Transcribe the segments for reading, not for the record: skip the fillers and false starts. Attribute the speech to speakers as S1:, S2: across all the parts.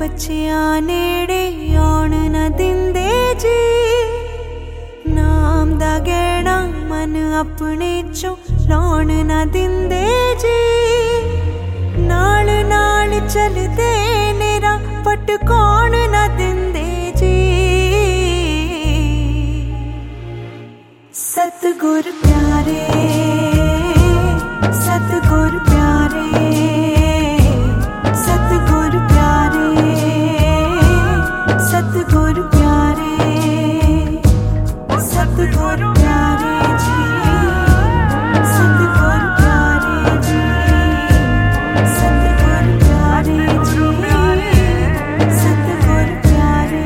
S1: बच्चियां नेड़े आउण न दिंदे जी। नाम दा गहना मन अपने चों लाउण न दिंदे जी। नाल नाल चलदे ने राह भटकाउण न दिंदे जी। सतगुर प्यारे, सतगुर प्यारे, सतगुर प्यारे, सतगुर प्यारे, सतगुर प्यारे जी, सतगुर प्यारे जी, सतगुर प्यारे जी, सतगुर प्यारे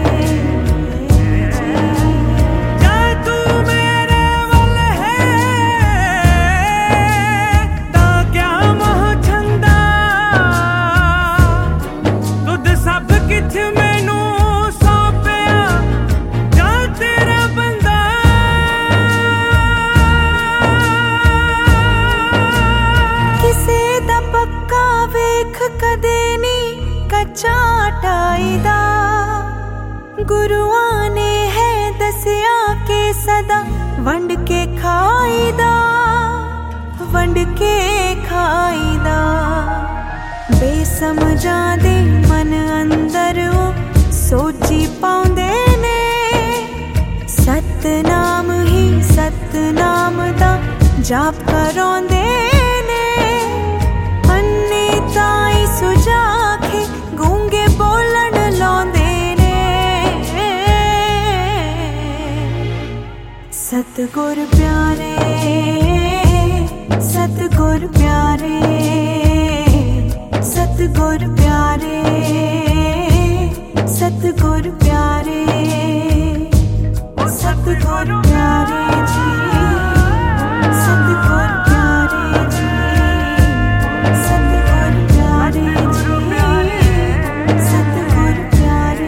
S1: चाटाईदा। गुरुआं ने है दसिया के सदा वंड के खाईदा, वंड के खाईदा। बेसमझां दे मन अंदर सोची पाउंदे ने। सतनाम ही सतनाम दा जाप कराउंदे ने। अन्ने ताई सुजाखे गूंगे बोलन लाउंदे ने। सतगुर प्यारे, सतगुर प्यारे, सतगुर प्यारे, सतगुर प्यारे, सतगुर प्यारे जी, सतगुर प्यारे जी, सतगुर प्यारे जी, सतगुर प्यारे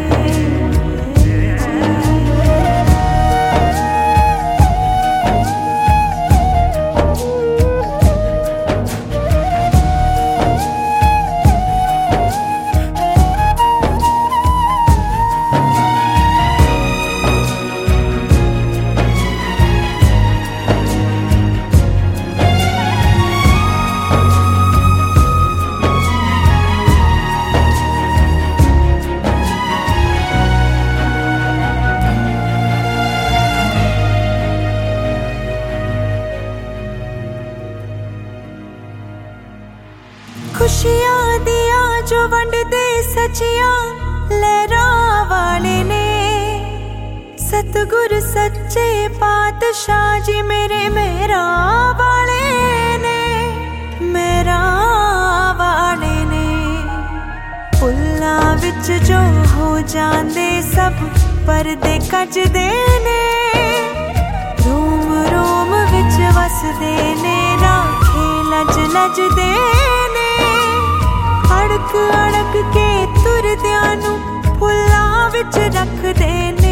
S1: खुशियां दिया जो वंड दे सचिया लहरा वाले ने। सतगुर सच्चे पातशाह जी मेरे मेहरा वाले ने, मेहरा वाले ने। फुल्लां विच जो हो जांदे सब परदे कजदे ने। रोम रोम विच वसदे ने राखे लज लजदे ने। अड़क अड़क के तुरदियां नू फुल्लां विच रखदे ने।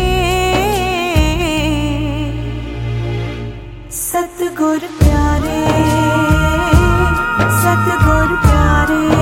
S1: सतगुर प्यारे, सतगुर प्यारे,